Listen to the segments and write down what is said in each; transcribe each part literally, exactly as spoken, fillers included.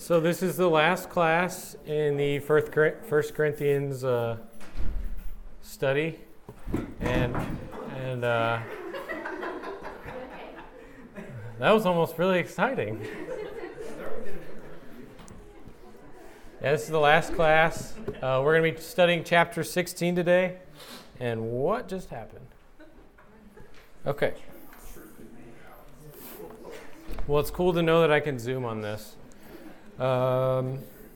So this is the last class in the First First Corinthians uh, study, and and uh, that was almost really exciting. Yeah, this is the last class. Uh, we're going to be studying chapter sixteen today. And what just happened? Okay. Well, it's cool to know that I can zoom on this. Um,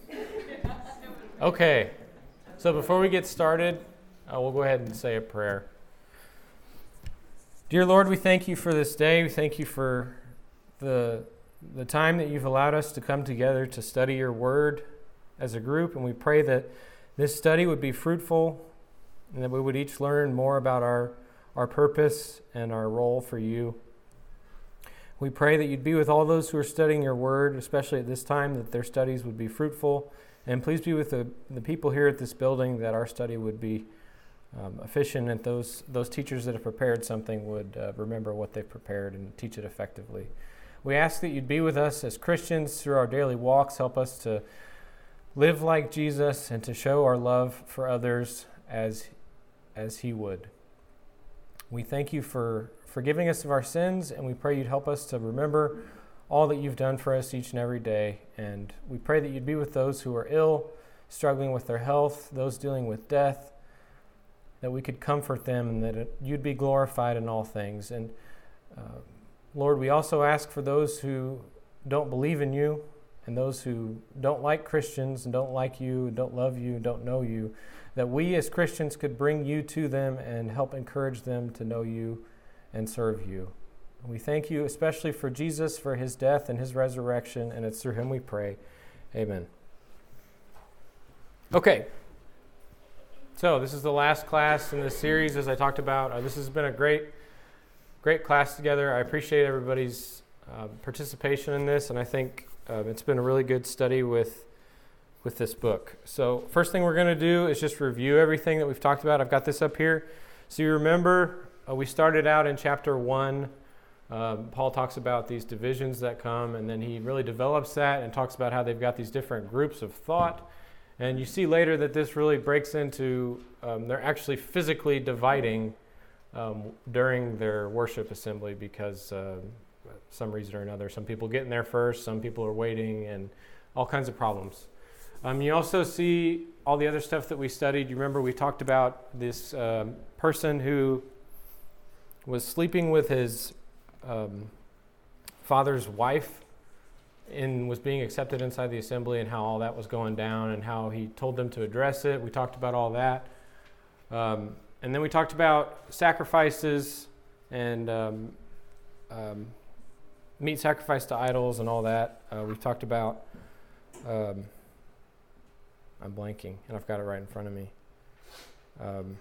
okay. So before we get started, uh, we'll go ahead and say a prayer. Dear Lord, we thank you for this day. We thank you for the the time that you've allowed us to come together to study your word as a group, and we pray that this study would be fruitful and that we would each learn more about our, our purpose and our role for you. We pray that you'd be with all those who are studying your word, especially at this time, that their studies would be fruitful. And please be with the, the people here at this building, that our study would be um, efficient, and those, those teachers that have prepared something would uh, remember what they've prepared and teach it effectively. We ask that you'd be with us as Christians through our daily walks. Help us to live like Jesus and to show our love for others as as he would. We thank you for forgiving us of our sins, and we pray you'd help us to remember all that you've done for us each and every day. And we pray that you'd be with those who are ill, struggling with their health, those dealing with death, that we could comfort them and that it, you'd be glorified in all things. And uh, Lord, we also ask for those who don't believe in you and those who don't like Christians and don't like you and don't love you and don't know you, that we as Christians could bring you to them and help encourage them to know you and serve you. And we thank you especially for Jesus, for his death and his resurrection, and it's through him we pray. Amen. Okay. So this is the last class in this series, as I talked about. Uh, this has been a great, great class together. I appreciate everybody's uh, participation in this, and I think uh, it's been a really good study with with this book. So first thing we're going to do is just review everything that we've talked about. I've got this up here. So you remember uh, we started out in chapter one. Um, Paul talks about these divisions that come, and then he really develops that and talks about how they've got these different groups of thought. And you see later that this really breaks into, um, they're actually physically dividing um, during their worship assembly because uh, some reason or another, some people get in there first, some people are waiting, and all kinds of problems. Um, you also see all the other stuff that we studied. You remember we talked about this um, person who was sleeping with his um, father's wife and was being accepted inside the assembly, and how all that was going down and how he told them to address it. We talked about all that. Um, and then we talked about sacrifices and um, um, meat sacrifice to idols and all that. Uh, we talked about... Um, I'm blanking, and I've got it right in front of me. Um,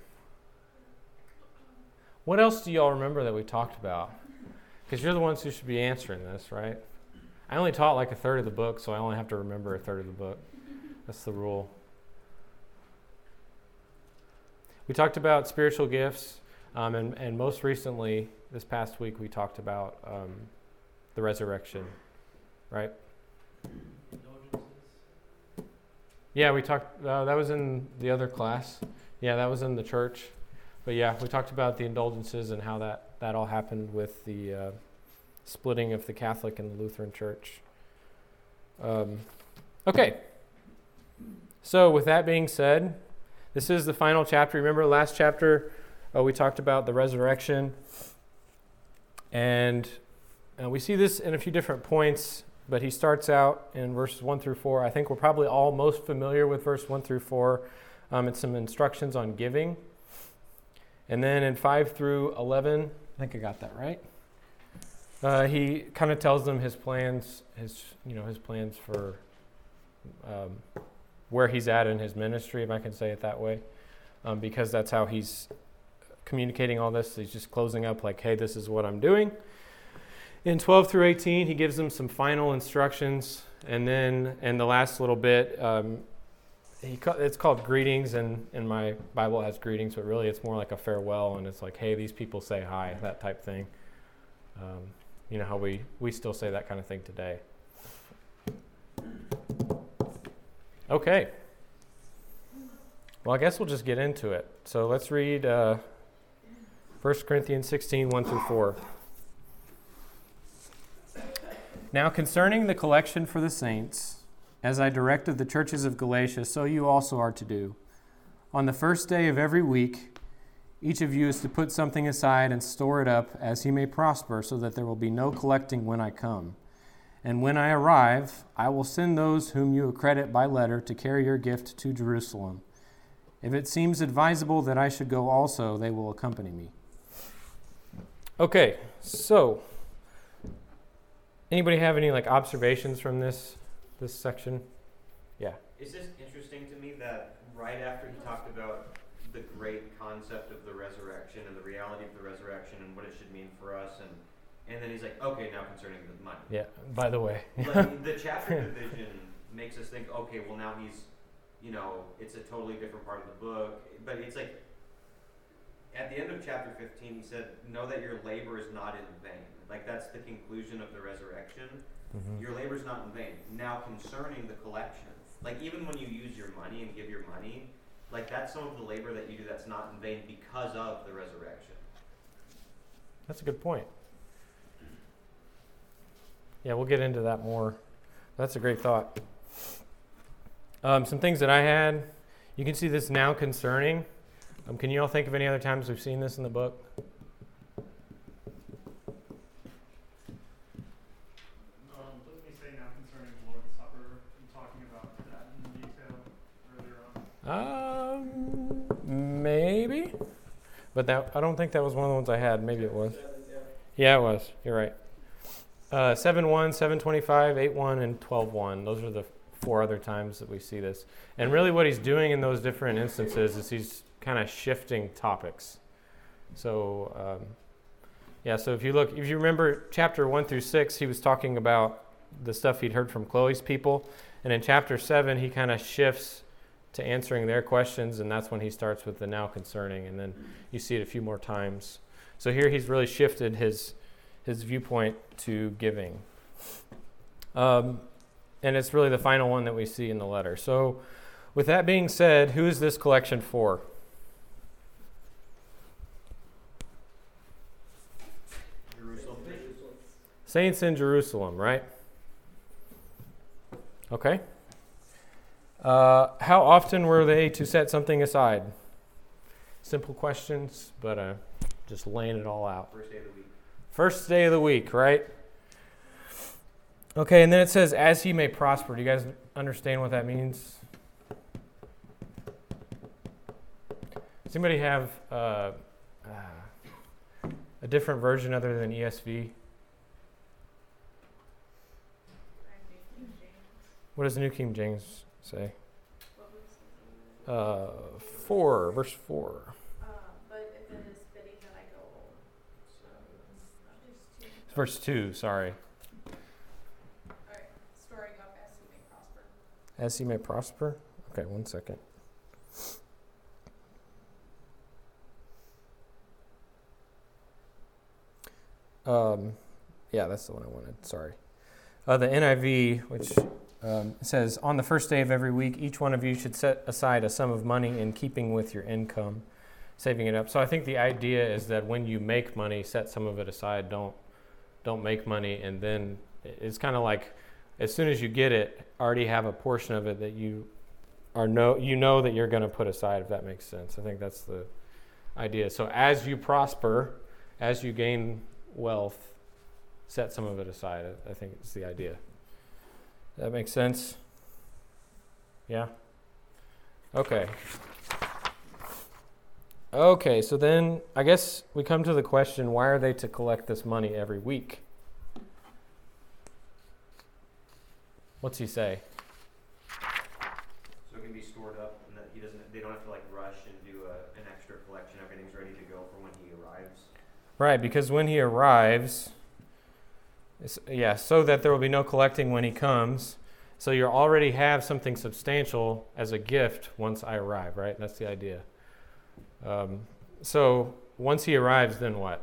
what else do y'all remember that we talked about? Because you're the ones who should be answering this, right? I only taught like a third of the book, so I only have to remember a third of the book. That's the rule. We talked about spiritual gifts, um, and, and most recently, this past week, we talked about um, the resurrection, right? Yeah, we talked, uh, that was in the other class. Yeah, that was in the church. But yeah, we talked about the indulgences and how that, that all happened with the uh, splitting of the Catholic and the Lutheran Church. Um, okay. So with that being said, this is the final chapter. Remember last chapter, uh, we talked about the resurrection. And uh, we see this in a few different points. But he starts out in verses one through four. I think we're probably all most familiar with verse one through four. Um, it's some instructions on giving. And then in five through eleven, I think I got that right. Uh, he kind of tells them his plans, his you know his plans for um, where he's at in his ministry, if I can say it that way, um, because that's how he's communicating all this. He's just closing up like, hey, this is what I'm doing. In twelve through eighteen, he gives them some final instructions, and then in the last little bit, um, he ca- it's called greetings, and, and my Bible has greetings, but really it's more like a farewell, and it's like, hey, these people say hi, that type thing. Um, you know how we, we still say that kind of thing today. Okay. Well, I guess we'll just get into it. So let's read uh, First Corinthians sixteen, one through four. Now concerning the collection for the saints, as I directed the churches of Galatia, so you also are to do. On the first day of every week, each of you is to put something aside and store it up as he may prosper, so that there will be no collecting when I come. And when I arrive, I will send those whom you accredit by letter to carry your gift to Jerusalem. If it seems advisable that I should go also, they will accompany me. Okay, so anybody have any like observations from this this section? Yeah. It's just interesting to me that right after he talked about the great concept of the resurrection and the reality of the resurrection and what it should mean for us, and and then he's like, okay, now concerning the money. Yeah. By the way, like, the chapter division makes us think, okay, well now he's, you know, it's a totally different part of the book, but it's like at the end of chapter fifteen, he said, know that your labor is not in vain. Like that's the conclusion of the resurrection. Mm-hmm. Your labor is not in vain. Now concerning the collection, like even when you use your money and give your money, like that's some of the labor that you do that's not in vain because of the resurrection. That's a good point. Yeah, we'll get into that more. That's a great thought. Um, some things that I had, you can see this now concerning. Um, can you all think of any other times we've seen this in the book? Um, doesn't he say now concerning the Lord's Supper and talking about that in detail earlier on? Um, maybe. But that I don't think that was one of the ones I had. Maybe it was. Yeah, it was. You're right. Uh, seven one, seven twenty-five, eight one, and twelve one. Those are the four other times that we see this. And really what he's doing in those different instances is he's kind of shifting topics. So, um, yeah, so if you look, if you remember chapter one through six, he was talking about the stuff he'd heard from Chloe's people. And in chapter seven, he kind of shifts to answering their questions, and that's when he starts with the now concerning. And then you see it a few more times. So here he's really shifted his his viewpoint to giving. Um, and it's really the final one that we see in the letter. So with that being said, who is this collection for? Jerusalem. Saints in Jerusalem, right? Okay. Uh, how often were they to set something aside? Simple questions, but uh, just laying it all out. First day of the week. First day of the week, right? Okay, and then it says, as he may prosper. Do you guys understand what that means? Does anybody have uh, uh, a different version other than E S V? What does the New King James say? Uh, four, verse four. Verse two, sorry. All right, storing up as he may prosper. As he may prosper? Okay, one second. Um, yeah, that's the one I wanted, sorry. Uh, the N I V, which um, says, on the first day of every week, each one of you should set aside a sum of money in keeping with your income, saving it up. So I think the idea is that when you make money, set some of it aside. Don't Don't make money, and then it's kind of like as soon as you get it, already have a portion of it that you are know you know that you're going to put aside, if that makes sense. I think that's the idea. So as you prosper, as you gain wealth, set some of it aside. I, I think it's the idea. That makes sense? Yeah? Okay. Okay, so then I guess we come to the question, why are they to collect this money every week? What's he say? So it can be stored up, and that he doesn't. They don't have to like rush and do a, an extra collection. Everything's ready to go for when he arrives. Right, because when he arrives, it's, yeah, so that there will be no collecting when he comes. So you already have something substantial as a gift once I arrive, right? That's the idea. Um, so once he arrives, then what?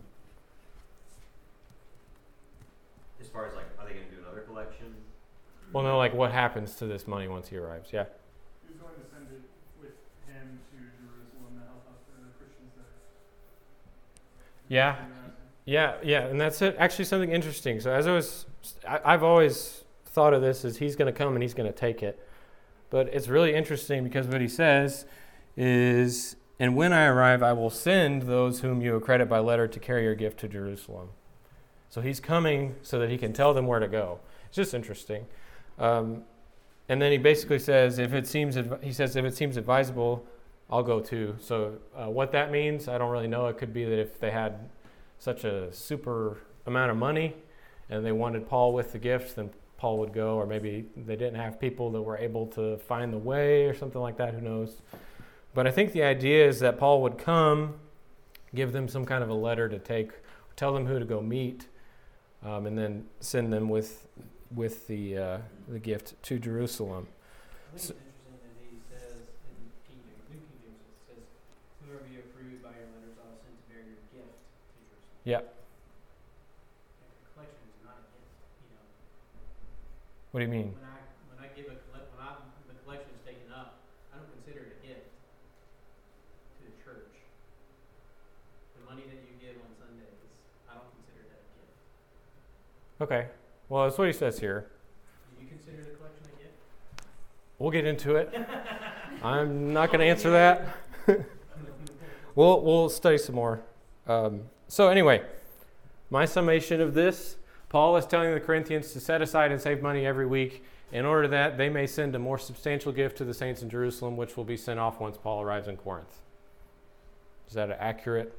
As far as like, are they going to do another collection? Well, no, like what happens to this money once he arrives? Yeah. He was going to send it with him to Jerusalem to help out the Christians there. Yeah. Yeah, yeah, and that's it. Actually, something interesting. So as I was, I, I've always thought of this as he's going to come and he's going to take it. But it's really interesting because what he says is, and when I arrive, I will send those whom you accredit by letter to carry your gift to Jerusalem. So he's coming so that he can tell them where to go. It's just interesting. Um, and then he basically says, if it seems, he says, if it seems advisable, I'll go too. So uh, what that means, I don't really know. It could be that if they had such a super amount of money and they wanted Paul with the gift, then Paul would go, or maybe they didn't have people that were able to find the way or something like that, who knows. But I think the idea is that Paul would come, give them some kind of a letter to take, tell them who to go meet, um, and then send them with with the uh, the gift to Jerusalem. I think So, it's interesting that he says in King James, New King James, it says, "Whoever you approve by your letters, I'll send to bear your gift to Jerusalem." yeah. Like a collection is not a gift, you know. What do you mean? When I when I give a colle- when I the collection is taken up, I don't consider it a gift to the church. The money that you give on Sundays, I don't consider that a gift. Okay. Well, that's what he says here. Do you consider the collection a gift? We'll get into it. I'm not going to answer that. we'll we'll study some more. Um, so anyway, my summation of this: Paul is telling the Corinthians to set aside and save money every week. In order that they may send a more substantial gift to the saints in Jerusalem, which will be sent off once Paul arrives in Corinth. Is that accurate?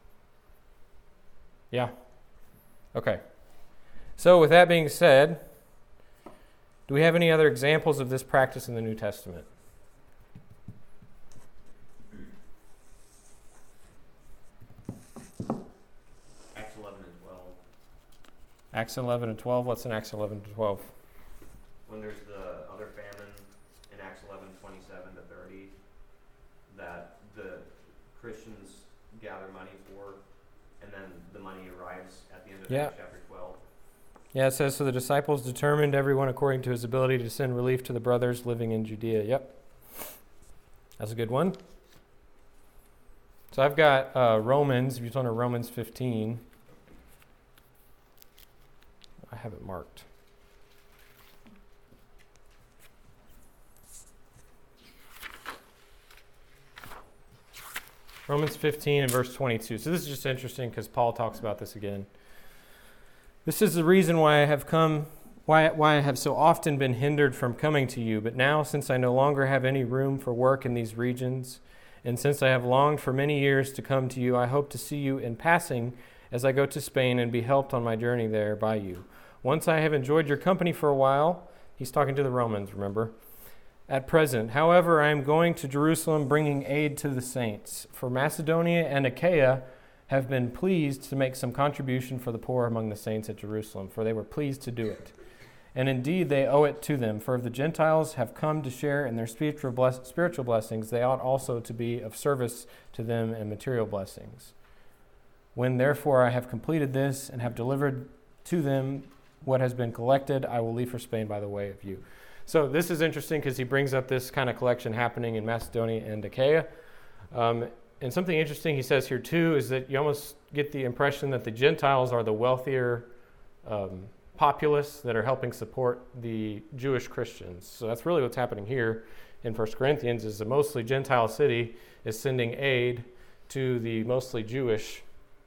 Yeah. Okay. So with that being said, do we have any other examples of this practice in the New Testament? Acts eleven and twelve. Acts eleven and twelve. What's in Acts eleven to twelve? When there's the other famine in Acts eleven twenty-seven to thirty that the Christians gather money for, and then the money arrives at the end of Yeah. Acts chapter twelve. Yeah, it says, so the disciples determined, everyone according to his ability, to send relief to the brothers living in Judea. Yep. That's a good one. So I've got uh, Romans, if you turn to Romans fifteen. I have it marked. Romans fifteen and verse twenty-two. So this is just interesting because Paul talks about this again. This is the reason why I have come, why, why I have so often been hindered from coming to you. But now, since I no longer have any room for work in these regions, and since I have longed for many years to come to you, I hope to see you in passing as I go to Spain and be helped on my journey there by you. Once I have enjoyed your company for a while, he's talking to the Romans, remember, at present. However, I am going to Jerusalem bringing aid to the saints. For Macedonia and Achaia have been pleased to make some contribution for the poor among the saints at Jerusalem, for they were pleased to do it. And indeed they owe it to them, for if the Gentiles have come to share in their spiritual, bless- spiritual blessings, they ought also to be of service to them in material blessings. When therefore I have completed this and have delivered to them what has been collected, I will leave for Spain by the way of you. So this is interesting because he brings up this kind of collection happening in Macedonia and Achaia. Um, And something interesting he says here too is that you almost get the impression that the Gentiles are the wealthier um, populace that are helping support the Jewish Christians. So that's really what's happening here in First Corinthians, is the mostly Gentile city is sending aid to the mostly Jewish,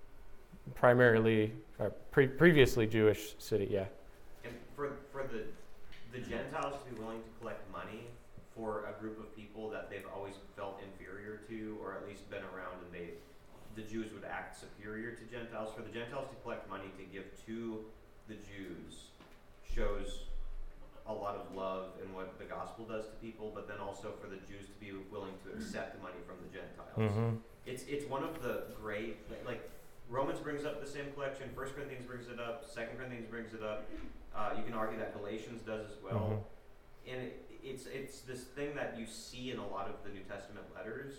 primarily, or pre- previously Jewish city, yeah. And for for the the Gentiles to be willing to collect money for a group of people that they've always felt inferior to, or at least been around, and they, the Jews would act superior to Gentiles. For the Gentiles to collect money to give to the Jews shows a lot of love in what the gospel does to people, but then also for the Jews to be willing to accept the money from the Gentiles. Mm-hmm. It's it's one of the great, like Romans brings up the same collection, First Corinthians brings it up, Second Corinthians brings it up. Uh, you can argue that Galatians does as well. Mm-hmm. And it, it's it's this thing that you see in a lot of the New Testament letters,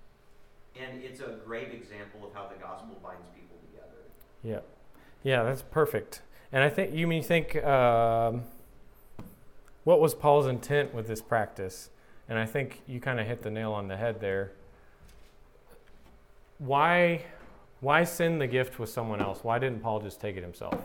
and it's a great example of how the gospel binds people together. Yeah, yeah, that's perfect. And I think you mean think um, what was Paul's intent with this practice? And I think you kind of hit the nail on the head there. Why, why send the gift with someone else? Why didn't Paul just take it himself?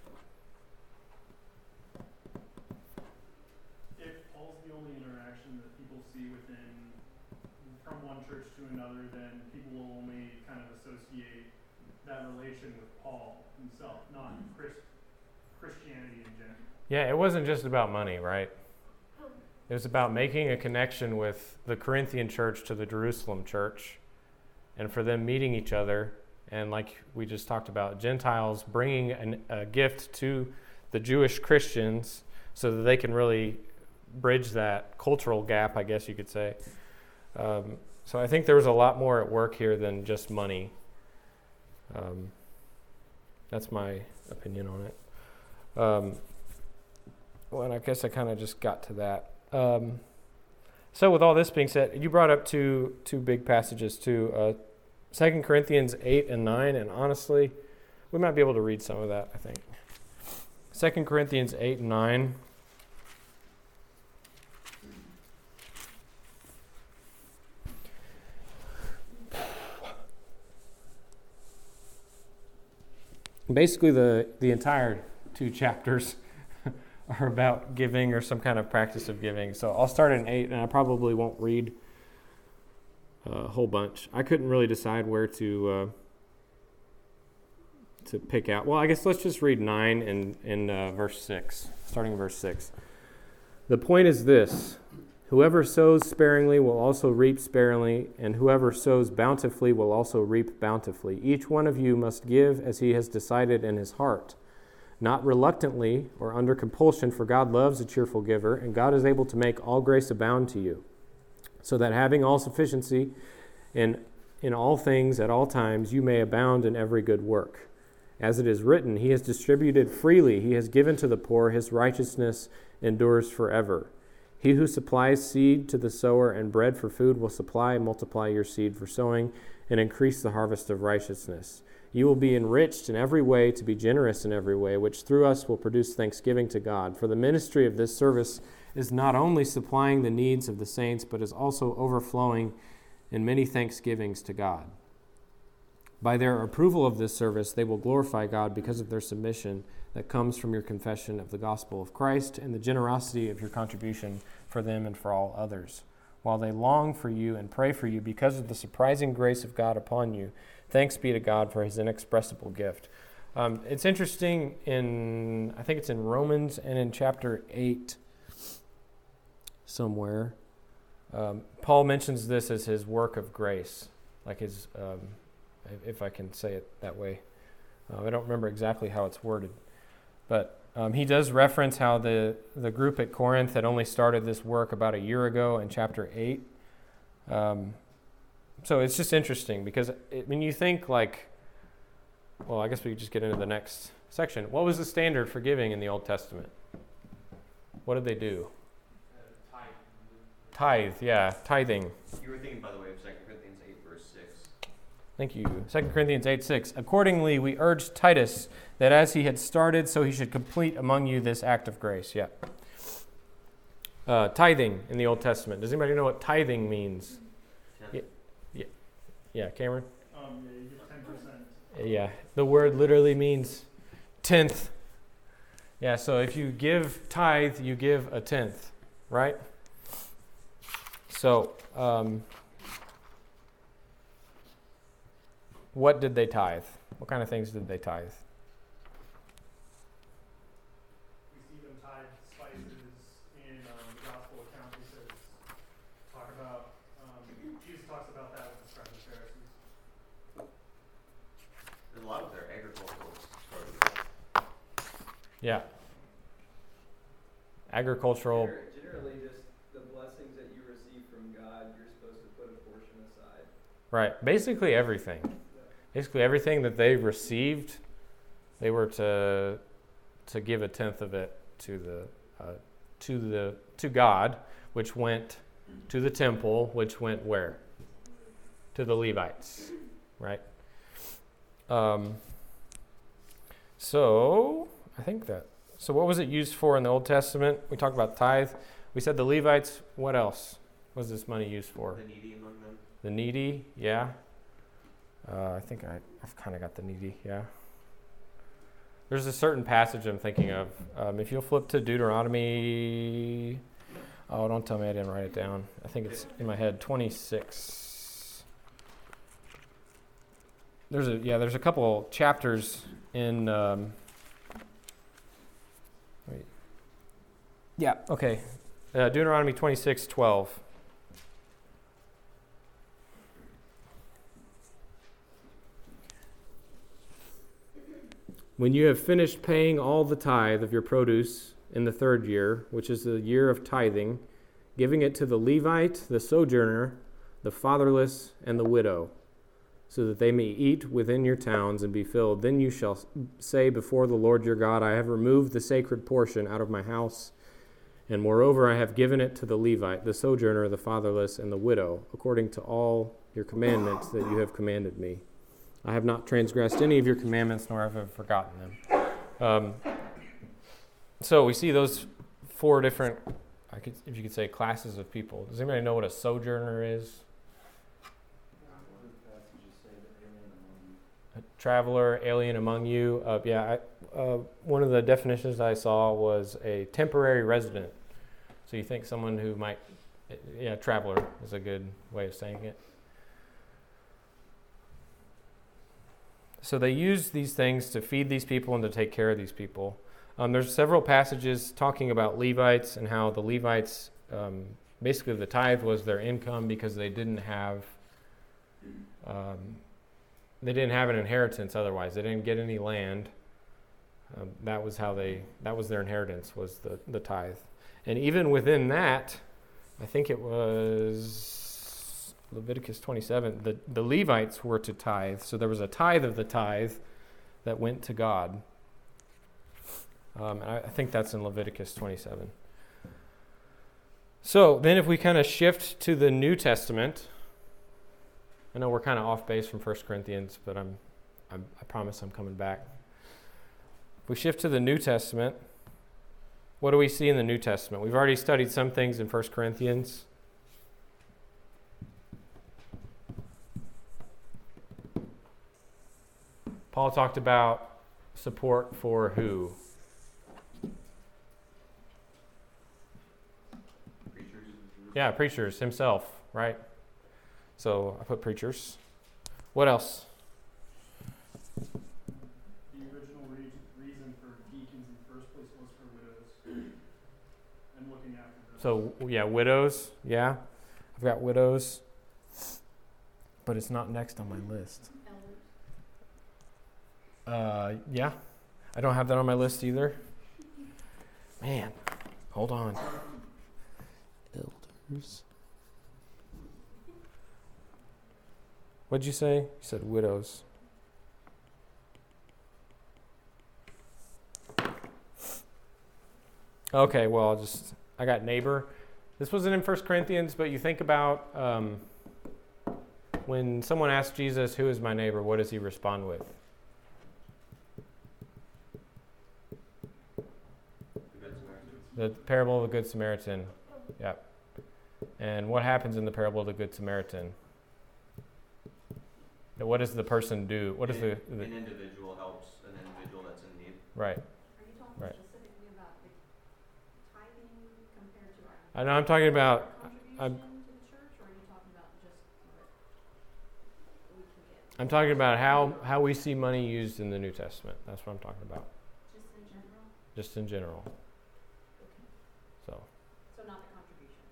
If Paul's the only interaction that people see within, from one church to another, then people will only kind of associate that relation with Paul himself, not Christ, Christianity in general. Yeah, it wasn't just about money, right? It was about making a connection with the Corinthian church to the Jerusalem church, and for them meeting each other, and like we just talked about, Gentiles bringing an, a gift to the Jewish Christians so that they can really bridge that cultural gap, I guess you could say. Um, so I think there was a lot more at work here than just money. Um, that's my opinion on it. Um, well, and I guess I kind of just got to that. Um, so with all this being said, you brought up two two big passages too, uh, Second Corinthians eight and nine, and honestly, we might be able to read some of that, I think. Second Corinthians eight and nine. Basically, the, the entire two chapters are about giving or some kind of practice of giving. So I'll start in eight, and I probably won't read a whole bunch. I couldn't really decide where to uh, to pick out. Well, I guess let's just read nine and in uh, verse six, starting in verse six. The point is this: whoever sows sparingly will also reap sparingly, and whoever sows bountifully will also reap bountifully. Each one of you must give as he has decided in his heart, not reluctantly or under compulsion, for God loves a cheerful giver, and God is able to make all grace abound to you, so that having all sufficiency in, in all things at all times, you may abound in every good work. As it is written, he has distributed freely, he has given to the poor, his righteousness endures forever. He who supplies seed to the sower and bread for food will supply and multiply your seed for sowing and increase the harvest of righteousness. You will be enriched in every way to be generous in every way, which through us will produce thanksgiving to God. For the ministry of this service is not only supplying the needs of the saints, but is also overflowing in many thanksgivings to God. By their approval of this service, they will glorify God because of their submission that comes from your confession of the gospel of Christ and the generosity of your contribution for them and for all others. While they long for you and pray for you because of the surprising grace of God upon you, thanks be to God for his inexpressible gift. Um, it's interesting in, I think it's in Romans and in chapter eight somewhere. Um, Paul mentions this as his work of grace, like his, um, if I can say it that way. Uh, I don't remember exactly how it's worded. But um, he does reference how the, the group at Corinth had only started this work about a year ago in chapter eight. Um, so it's just interesting because it, when you think like, well, I guess we could just get into the next section. What was the standard for giving in the Old Testament? What did they do? Uh, Tithe, yeah, tithing. You were thinking, by the way, of Second Corinthians eight, verse six. Thank you. Second Corinthians eight six. Accordingly, we urge Titus that as he had started, so he should complete among you this act of grace. Yeah. Uh, tithing in the Old Testament. Does anybody know what tithing means? Yeah, yeah, yeah. Cameron? Um, yeah, you give ten percent. Yeah. The word literally means tenth. Yeah, so if you give tithe, you give a tenth, right? So, um, what did they tithe? What kind of things did they tithe? We see them tied spices in um, the gospel account. He says, talk about, um, Jesus talks about that with the scribes and Pharisees. And a lot of their agricultural started. Yeah. Agricultural. Generally, just the blessings that you receive from God, you're supposed to put a portion aside. Right. Basically everything. Basically everything that they received, they were to to give a tenth of it to the uh, to the to God, which went to the temple, which went where? To the Levites, right? Um, so I think that So what was it used for in the Old Testament? We talked about tithe. We said the Levites. What else was this money used for? The needy among them. The needy, yeah. Uh, I think I, I've kind of got the needy, yeah. There's a certain passage I'm thinking of. Um, if you'll flip to Deuteronomy, oh, don't tell me I didn't write it down. I think it's in my head, twenty-six. There's a yeah. There's a couple chapters in. Um, wait. Yeah. Okay. Uh, Deuteronomy twenty-six twelve. When you have finished paying all the tithe of your produce in the third year, which is the year of tithing, giving it to the Levite, the sojourner, the fatherless, and the widow, so that they may eat within your towns and be filled, then you shall say before the Lord your God, I have removed the sacred portion out of my house, and moreover I have given it to the Levite, the sojourner, the fatherless, and the widow, according to all your commandments that you have commanded me. I have not transgressed any of your commandments, nor have I forgotten them. Um, so we see those four different, I could, if you could say, classes of people. Does anybody know what a sojourner is? A traveler, alien among you. Uh, yeah, I, uh, one of the definitions I saw was a temporary resident. So you think someone who might, yeah, traveler is a good way of saying it. So they use these things to feed these people and to take care of these people. Um, there's several passages talking about Levites and how the Levites, um, basically the tithe was their income because they didn't have, um, they didn't have an inheritance otherwise. They didn't get any land. Um, that was how they, that was their inheritance, was the, the tithe. And even within that, I think it was Leviticus twenty-seven, the, the Levites were to tithe. So there was a tithe of the tithe that went to God. Um, and I, I think that's in Leviticus twenty-seven. So then if we kind of shift to the New Testament, I know we're kind of off base from First Corinthians, but I'm, I'm I promise I'm coming back. If we shift to the New Testament, what do we see in the New Testament? We've already studied some things in First Corinthians. Paul talked about support for who? Preachers. Yeah, preachers himself, right? So I put preachers. What else? The original re- reason for deacons in the first place was for widows and looking after them. So yeah, widows. Yeah, I've got widows, but it's not next on my list. Uh, yeah, I don't have that on my list either. Man, hold on. Elders. What'd you say? You said widows. Okay, well, I'll just, I got neighbor. This wasn't in First Corinthians, but you think about um, when someone asks Jesus, who is my neighbor, what does he respond with? The parable of the Good Samaritan. Yep. And what happens in the parable of the Good Samaritan? What does the person do? What is the, the an individual helps an individual that's in need. Right. Are you talking Right. specifically about the tithing compared to our I know I'm talking about contribution I'm- to the church, or are you talking about just what we can get? I'm talking about how, how we see money used in the New Testament. That's what I'm talking about. Just in general? Just in general. So So not the contribution?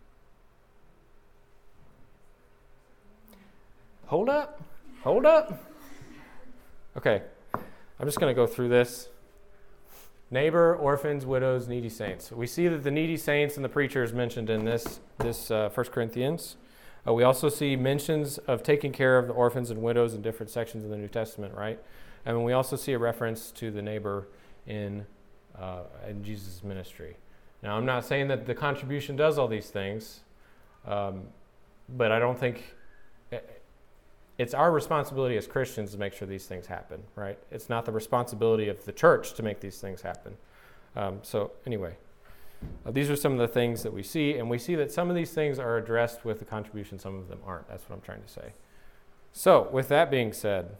hold up. Hold up. Okay. I'm just going to go through this. Neighbor, orphans, widows, needy saints. We see that the needy saints and the preacher is mentioned in this, this uh, First Corinthians. Uh, we also see mentions of taking care of the orphans and widows in different sections of the New Testament, right? And then we also see a reference to the neighbor in, uh, in Jesus' ministry. Now, I'm not saying that the contribution does all these things, um, but I don't think... It's our responsibility as Christians to make sure these things happen, right? It's not the responsibility of the church to make these things happen. Um, so anyway, uh, these are some of the things that we see, and we see that some of these things are addressed with the contribution, some of them aren't. That's what I'm trying to say. So with that being said,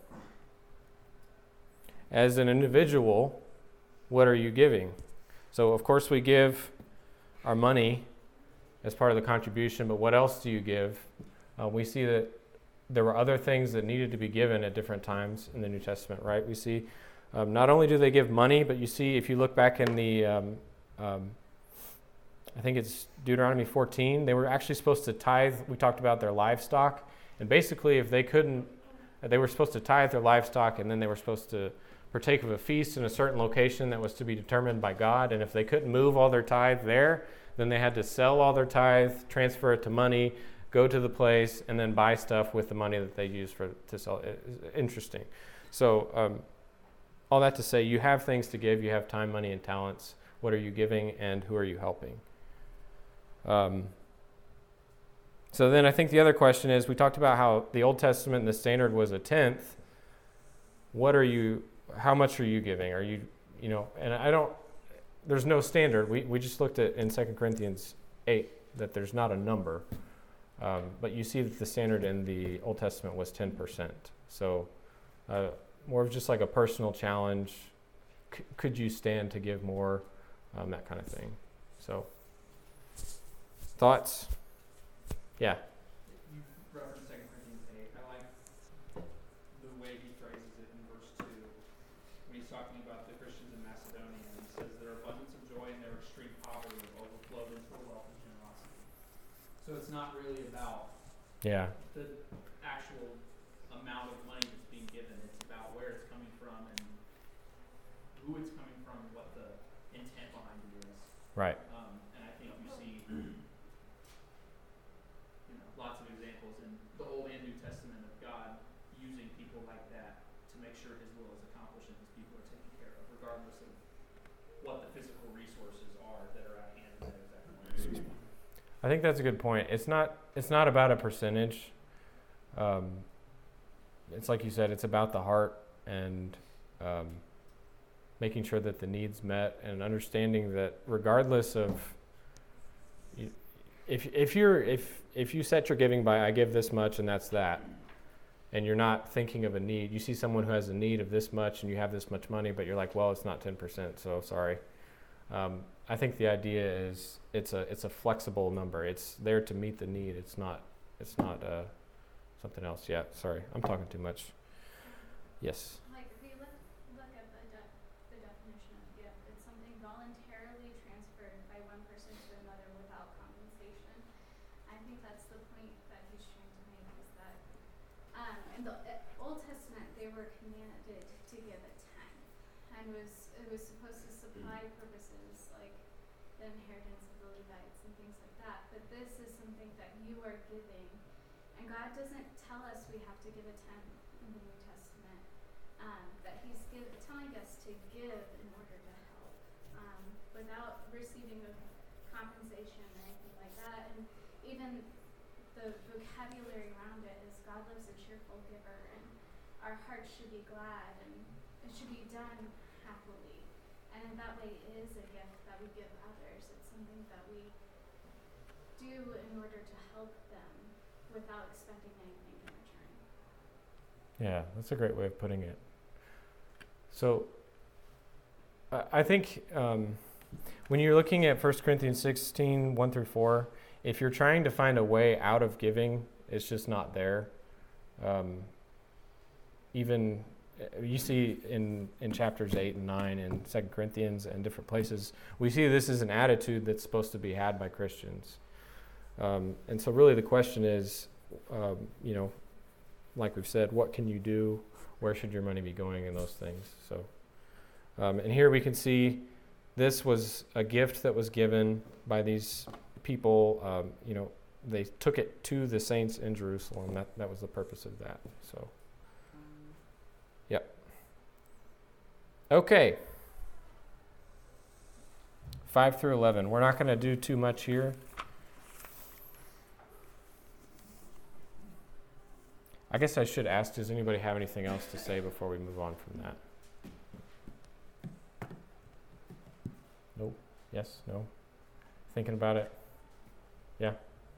as an individual, what are you giving? So of course we give our money as part of the contribution, but what else do you give? Uh, we see that there were other things that needed to be given at different times in the New Testament, right? We see um, not only do they give money, but you see if you look back in the, um, um, I think it's Deuteronomy fourteen, they were actually supposed to tithe. We talked about their livestock. And basically if they couldn't, they were supposed to tithe their livestock, and then they were supposed to partake of a feast in a certain location that was to be determined by God. And if they couldn't move all their tithe there, then they had to sell all their tithe, transfer it to money, go to the place, and then buy stuff with the money that they used for to sell. It's interesting. So um, all that to say, you have things to give. You have time, money, and talents. What are you giving, and who are you helping? Um, so then I think the other question is, we talked about how the Old Testament and the standard was a tenth. What are you, how much are you giving? Are you, you know, and I don't, there's no standard. We we just looked at in Second Corinthians eight that there's not a number. Um, but you see that the standard in the Old Testament was ten percent. So uh, more of just like a personal challenge. C- could you stand to give more? Um, that kind of thing. So thoughts? Yeah. You referenced Second Corinthians eight. I like the way he phrases it in verse two. When he's talking about the Christians in Macedonia, and he says their abundance of joy and their extreme poverty have overflowed into a wealth of generosity. So it's not really about Yeah. the actual amount of money that's being given. It's about where it's coming from and who it's coming from, what the intent behind it is. Right. Um, and I think you see, you know, lots of examples in the Old and New Testament of God using people like that to make sure His will is accomplished and His people are taken care of, regardless of what the physical resources are that are at hand at that exact moment. I think that's a good point. It's not it's not about a percentage. Um, it's like you said, it's about the heart and um, making sure that the needs met, and understanding that regardless of you, if if you're if if you set your giving by I give this much and that's that, and you're not thinking of a need, you see someone who has a need of this much and you have this much money, but you're like, well, it's not ten percent, so sorry. Um, I think the idea is it's a it's a flexible number. It's there to meet the need. It's not it's not uh, something else. Yeah, sorry, I'm talking too much. Yes. Like, if you look, look at the, de- the definition of gift, it's something voluntarily transferred by one person to another without compensation. I think that's the point that he's trying to make, is that um, in the uh, Old Testament, they were commanded to give a tenth, and was it was supposed to supply purposes like the inheritance of the Levites and things like that. But this is something that you are giving, and God doesn't tell us we have to give a tenth in the New Testament. Um, that He's give, telling us to give in order to help, um, without receiving a compensation or anything like that. And even the vocabulary around it is God loves a cheerful giver, and our hearts should be glad, and it should be done happily. And in that way, it is a gift that we give others. It's something that we do in order to help them without expecting anything in return. Yeah, that's a great way of putting it. So I I think um, when you're looking at First Corinthians sixteen, one through four, if you're trying to find a way out of giving, it's just not there. Um, even uh, you see in, in chapters eight and nine in Second Corinthians and different places, we see this is an attitude that's supposed to be had by Christians. Um, and so really the question is, um, you know, like we've said, what can you do? Where should your money be going, and those things? So, um, and here we can see this was a gift that was given by these people. Um, you know, they took it to the saints in Jerusalem. That that was the purpose of that. So, yep. Okay. Five through eleven. We're not going to do too much here. I guess I should ask, does anybody have anything else to say before we move on from that? Yes? No? Thinking about it? Yeah.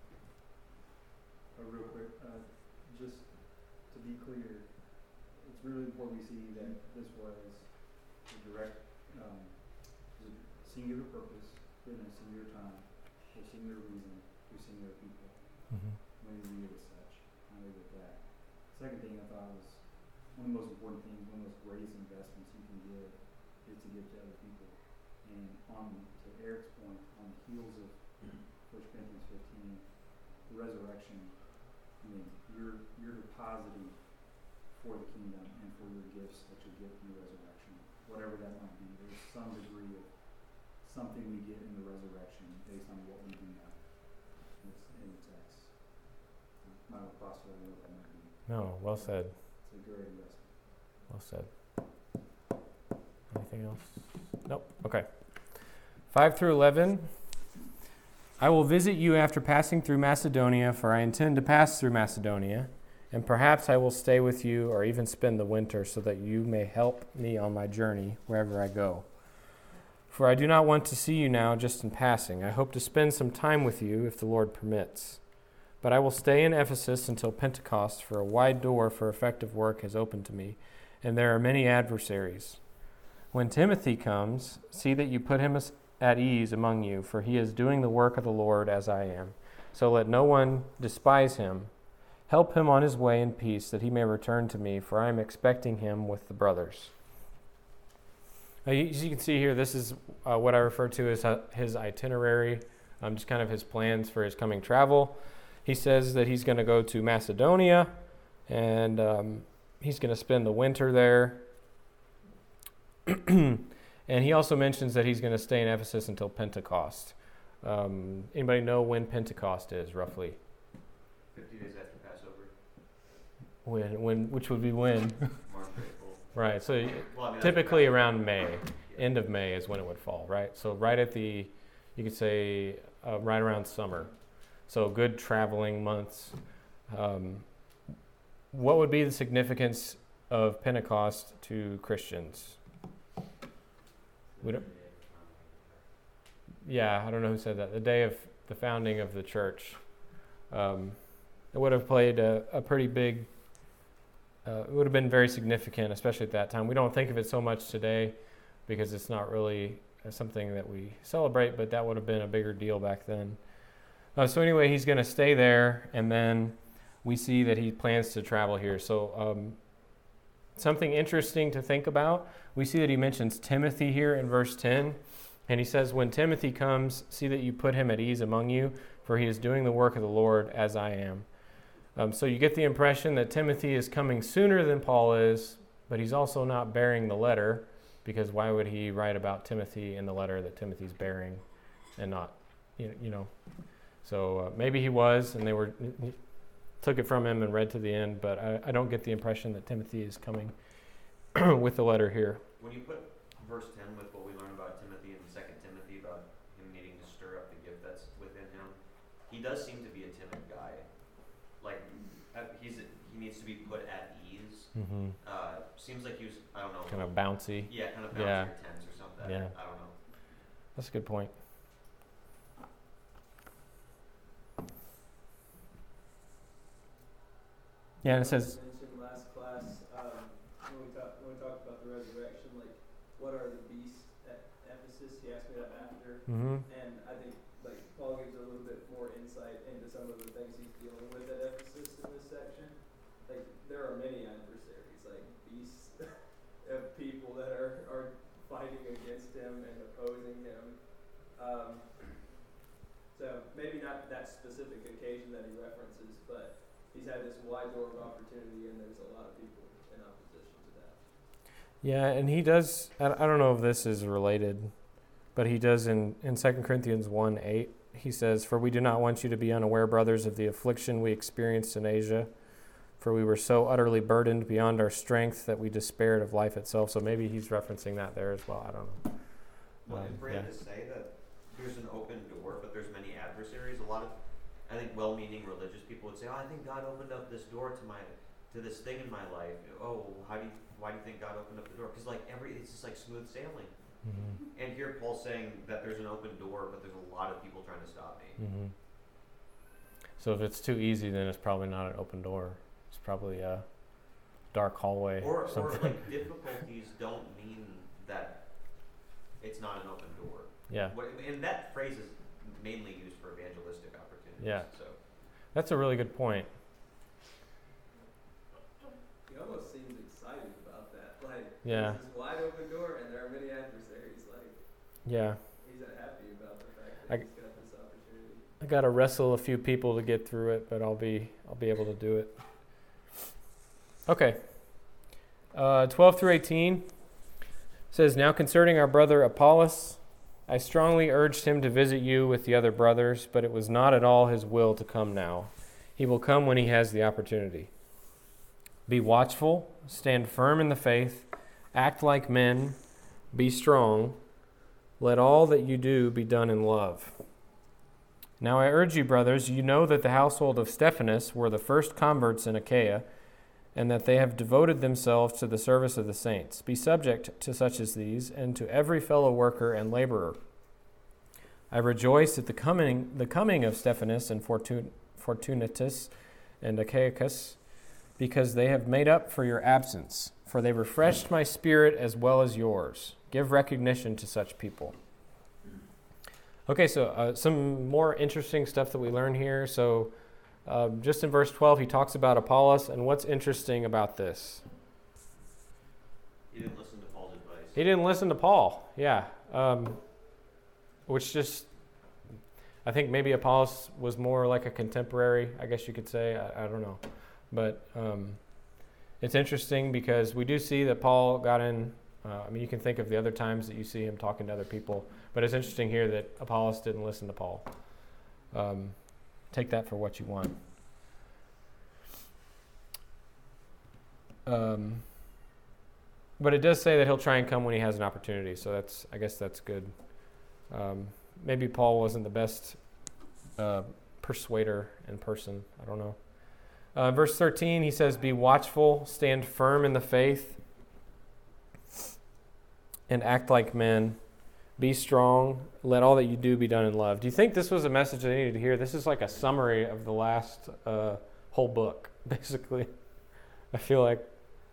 Uh, real quick, uh, just to be clear, it's really important we see that this was a direct, um, was a singular purpose, written at a singular time, for a singular reason, to singular people. Mm-hmm. When we read it as such, I leave it at that. Second thing I thought was one of the most important things, one of the most greatest investments you can give is to give to other people. And on to Eric's point, on the heels of First Corinthians fifteen, the resurrection, I mean, you're you're depositing for the kingdom and for your gifts that you get in the resurrection, whatever that might be. There's some degree of something we get in the resurrection based on what we do now. It's in the text. My cross what that might be. No, well said. It's a great investment. Well said. Anything else? Nope. Okay. five through eleven. I will visit you after passing through Macedonia, for I intend to pass through Macedonia, and perhaps I will stay with you or even spend the winter so that you may help me on my journey wherever I go. For I do not want to see you now just in passing. I hope to spend some time with you if the Lord permits. But I will stay in Ephesus until Pentecost, for a wide door for effective work has opened to me, and there are many adversaries. When Timothy comes, see that you put him at ease among you, for he is doing the work of the Lord as I am. So let no one despise him. Help him on his way in peace, that he may return to me, for I am expecting him with the brothers. Now, as you can see here, this is uh, what I refer to as uh, his itinerary, um, just kind of his plans for his coming travel. He says that he's going to go to Macedonia, and um, he's going to spend the winter there. And he also mentions that he's going to stay in Ephesus until Pentecost. Um, anybody know when Pentecost is, roughly? Fifty days after Passover. When, when, which would be when? March, April. Right. So Well, I mean, typically that's around May, Yeah. end of May is when it would fall, right? So right at the, you could say, uh, right around summer. So good traveling months. Um, what would be the significance of Pentecost to Christians? We don't, yeah, I don't know who said that. The day of the founding of the church. Um, it would have played a, a pretty big, uh, it would have been very significant, especially at that time. We don't think of it so much today because it's not really something that we celebrate, but that would have been a bigger deal back then. Uh, so anyway, he's going to stay there, and then we see that he plans to travel here. So um, something interesting to think about, we see that he mentions Timothy here in verse ten, and he says, when Timothy comes, see that you put him at ease among you, for he is doing the work of the Lord as I am. Um, so you get the impression that Timothy is coming sooner than Paul is, but he's also not bearing the letter, because why would he write about Timothy in the letter that Timothy's bearing and not, you you know. So uh, maybe he was, and they were he took it from him and read to the end, but I, I don't get the impression that Timothy is coming with the letter here. When you put verse ten with what we learn about Timothy in Second Timothy about him needing to stir up the gift that's within him, he does seem to be a timid guy. Like uh, he's a, he needs to be put at ease. Mm-hmm. Uh, seems like he was I don't know. Kind of bouncy. Yeah, kind of bouncy Yeah. or tense or something. Yeah. I don't know. That's a good point. Yeah, and it says, mentioned last class um, when we talked when we talked about the resurrection, like what are the beasts at Ephesus? He asked me that after, mm-hmm, and I think like Paul gives a little bit more insight into some of the things he's dealing with at Ephesus in this section. Like there are many adversaries, like beasts of people that are are fighting against him and opposing him. Um, so maybe not that specific occasion that he references, but he's had this wide door of opportunity, and there's a lot of people in opposition to that. yeah, and he does, I, I don't know if this is related, but he does in, in Second Corinthians one eight, he says, for we do not want you to be unaware, brothers, of the affliction we experienced in Asia, for we were so utterly burdened beyond our strength that we despaired of life itself. So maybe he's referencing that there as well, I don't know. Well, Um, and for yeah. him to say that there's an open door, but there's many adversaries. A lot of, I think, well-meaning religious people would say, "Oh, I think God opened up this door to my, to this thing in my life." Oh, how do you, why do you think God opened up the door? Because like every, it's just like smooth sailing. Mm-hmm. And here Paul's saying that there's an open door, but there's a lot of people trying to stop me. Mm-hmm. So if it's too easy, then it's probably not an open door. It's probably a dark hallway Or, or or something. like difficulties don't mean that it's not an open door. Yeah. What, and that phrase is mainly used for evangelistic opportunities. Yeah. So That's a really good point. He almost seems excited about that. Like, Yeah. there's this wide open door and there are many adversaries. Like, Yeah. he's happy about the fact I- that he's got this opportunity. I got to wrestle a few people to get through it, but I'll be I'll be able to do it. Okay. Uh, twelve through eighteen says, "Now concerning our brother Apollos, I strongly urged him to visit you with the other brothers, but it was not at all his will to come now. He will come when he has the opportunity. Be watchful, stand firm in the faith, act like men, be strong. Let all that you do be done in love. Now I urge you, brothers, you know that the household of Stephanas were the first converts in Achaia, and that they have devoted themselves to the service of the saints. Be subject to such as these, and to every fellow worker and laborer. I rejoice at the coming the coming of Stephanas and Fortun- Fortunatus and Achaicus, because they have made up for your absence, for they refreshed my spirit as well as yours. Give recognition to such people." Okay, so uh, some more interesting stuff that we learn here. So um, just in verse twelve, he talks about Apollos, and what's interesting about this? he didn't listen to Paul's advice. He didn't listen to Paul, yeah. Um, which just, I think maybe Apollos was more like a contemporary, I guess you could say. I, I don't know. But um, it's interesting because we do see that Paul got in, uh, I mean, you can think of the other times that you see him talking to other people, but it's interesting here that Apollos didn't listen to Paul. Um, take that for what you want. Um, but it does say that he'll try and come when he has an opportunity, so that's, I guess that's good. Um, maybe Paul wasn't the best uh, persuader in person. I don't know. Uh, verse thirteen, he says, "Be watchful, stand firm in the faith, and act like men. Be strong. Let all that you do be done in love." Do you think this was a message they needed to hear? This is like a summary of the last uh, whole book, basically. I feel like.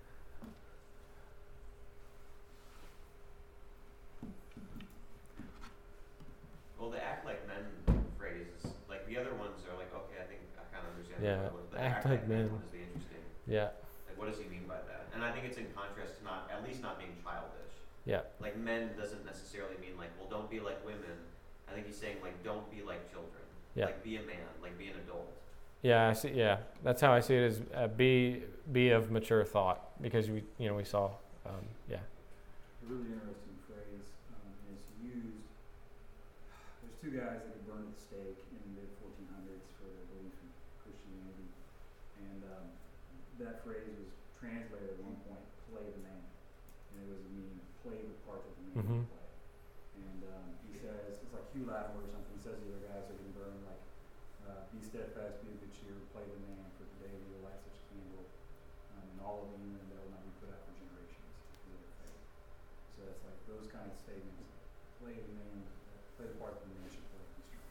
Well, the act like men phrase is like the other ones are like, okay, I think I kind of understand. Yeah, what it was. The act like men. one is the interesting. Yeah, Like, what does he mean by that? And I think it's in contrast to not, at least not being childish. yeah, Like, men doesn't necessarily mean like, well, don't be like women. I think he's saying like, don't be like children. Yeah. Like, be a man. Like, be an adult. yeah. I see. Yeah, that's how I see it. As uh, be be of mature thought, because we, you know, we saw, um, yeah, A really interesting phrase um, is used. There's two guys that were burned at the stake in the mid fourteen hundreds for their belief in Christianity, and um, that phrase was translated at one point, "play the man," and it was meaning play the part that the man Mhm. would play. And um, he says it's like Hugh Latimer or something. He says the other guys are getting burned like, uh, "Be steadfast, be of good cheer, play the man, for today we will light such a candle, um, and all of you, and that will not be put out for generations." Because of their faith. So it's like those kind of statements. Play the man, uh, play the part that the man should play.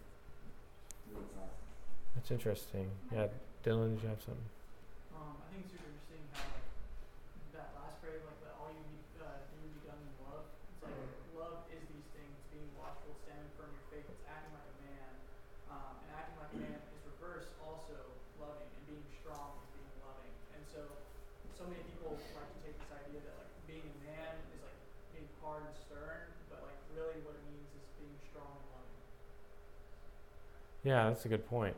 Really powerful. that's interesting. Yeah, Dylan, did you have something? Um, I think it's super interesting how like that last phrase, like that all you need, uh, do be done in love. It's like love is these things: being watchful, standing firm in your faith, it's acting like a man, um, and acting like a man is reverse also loving, and being strong is being loving. And so, so many people like to take this idea that like being a man is like being hard and stern, but like really what it means is being strong and loving. Yeah, that's a good point.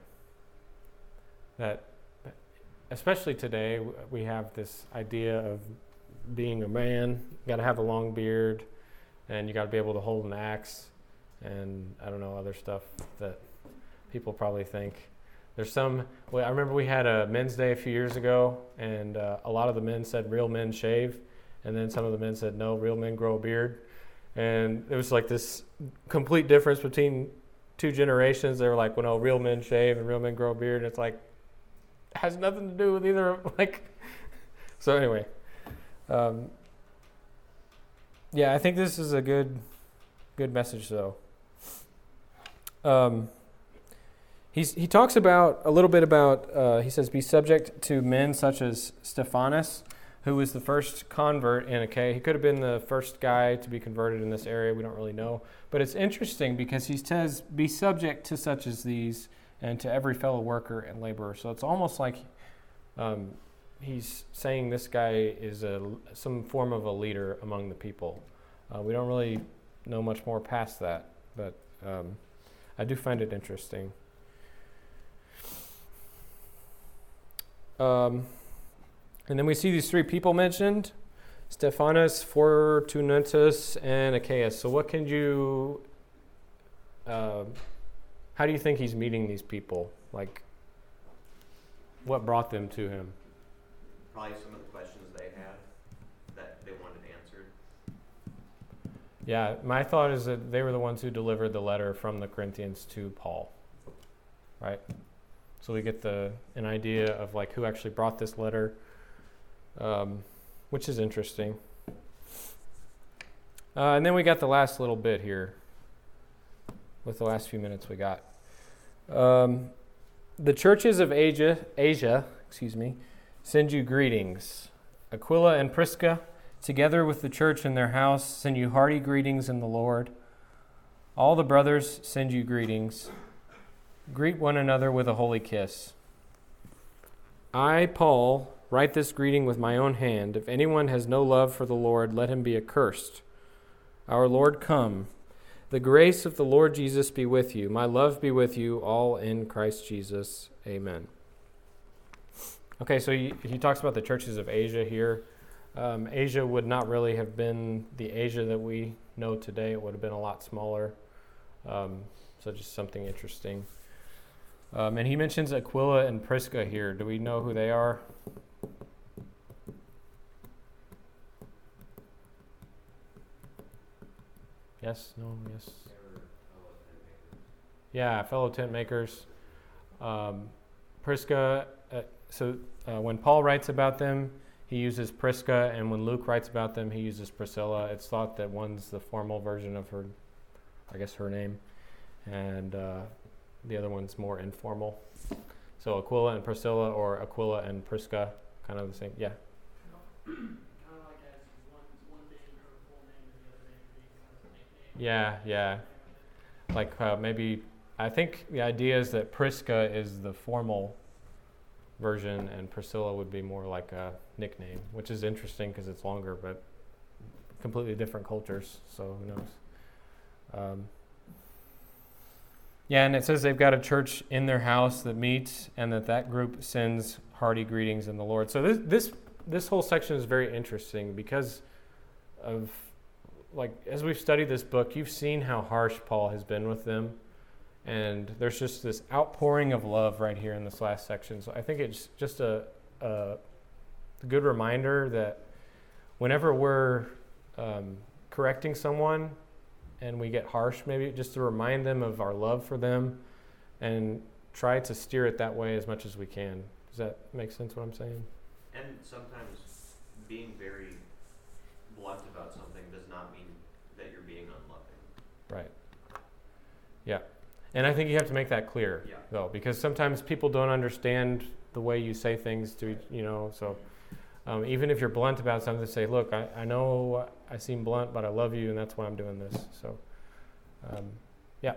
That, especially today, w- we have this idea of being a man. You got to have a long beard, and you got to be able to hold an axe, and I don't know, other stuff that people probably think. There's some. Well, I remember we had a men's day a few years ago, and uh, a lot of the men said real men shave, and then some of the men said no, real men grow a beard, and it was like this complete difference between two generations. They were like, well, no, real men shave and real men grow a beard, and it's like, it has nothing to do with either. Like, so anyway, um, yeah, I think this is a good Good message, though. Um, he's, he talks about a little bit about, uh, he says, be subject to men such as Stephanus, who was the first convert in Achaia. He could have been the first guy to be converted in this area. We don't really know. But it's interesting because he says, be subject to such as these and to every fellow worker and laborer. So it's almost like um, he's saying this guy is a, some form of a leader among the people. Uh, we don't really know much more past that, but um, I do find it interesting. Um, and then we see these three people mentioned, Stephanus, Fortunatus, and Achaeus. So what can you, uh, how do you think he's meeting these people? Like, what brought them to him? Probably some of the questions they had that they wanted answered. Yeah, my thought is that they were the ones who delivered the letter from the Corinthians to Paul, right? So we get the an idea of like who actually brought this letter, um, which is interesting. Uh, and then we got the last little bit here with the last few minutes we got. Um, the churches of Asia, Asia, excuse me, send you greetings. Aquila and Prisca, together with the church in their house, send you hearty greetings in the Lord. All the brothers send you greetings. Greet one another with a holy kiss. I, Paul, write this greeting with my own hand. If anyone has no love for the Lord, let him be accursed. Our Lord come. The grace of the Lord Jesus be with you. My love be with you, all in Christ Jesus. Amen. Okay, so he, he talks about the churches of Asia here. Um, Asia would not really have been the Asia that we know today. It would have been a lot smaller. Um, so just something interesting. Um, and he mentions Aquila and Prisca here. Do we know who they are? Yes? No? Yes? Yeah, fellow tent makers. Um, Prisca, uh, so uh, when Paul writes about them, he uses Prisca, and when Luke writes about them, he uses Priscilla. It's thought that one's the formal version of her, I guess, her name, and uh, the other one's more informal. So Aquila and Priscilla, or Aquila and Prisca, kind of the same. Yeah. Kind of like as one one being her full name and the other name being kind of a nickname. Yeah, yeah. Like uh, maybe, I think the idea is that Prisca is the formal version and Priscilla would be more like a nickname, which is interesting because it's longer, but completely different cultures, so who knows. Um, yeah, and it says they've got a church in their house that meets, and that that group sends hearty greetings in the Lord. So this this this whole section is very interesting because of, like, as we've studied this book, you've seen how harsh Paul has been with them, and there's just this outpouring of love right here in this last section. So I think it's just a, a good reminder that whenever we're um, correcting someone and we get harsh, maybe just to remind them of our love for them and try to steer it that way as much as we can. Does that make sense what I'm saying? And sometimes being very blunt about something does not mean that you're being unloving. Right. Yeah. And I think you have to make that clear, Yeah. though, because sometimes people don't understand the way you say things to, you know, so um, even if you're blunt about something, say, look, I, I know I seem blunt, but I love you, and that's why I'm doing this. So, um, yeah.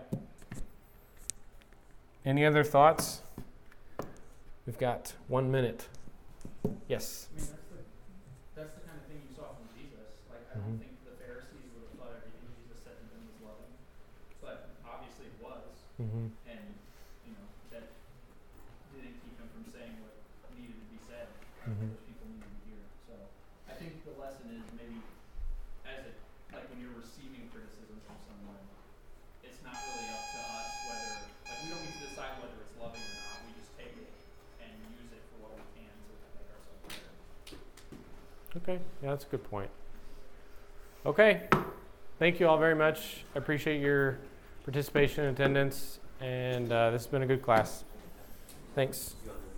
Any other thoughts? We've got one minute. Yes. I mean, that's the, that's the kind of thing you saw from Jesus. Like, I Mhm. don't think the Pharisees would have thought everything Jesus said to them was loving, but obviously it was, Mm-hmm. and, you know, that didn't keep him from saying what needed to be said, Mhm. those people needed to hear. So, I think the lesson is maybe, as it, like when you're receiving criticism from someone, it's not really up to us whether, like, we don't need to decide whether it's loving or not, we just take it and use it for what we can to make ourselves better. Okay. Yeah, that's a good point. Okay. Thank you all very much. I appreciate your participation and attendance, and uh, this has been a good class. Thanks. You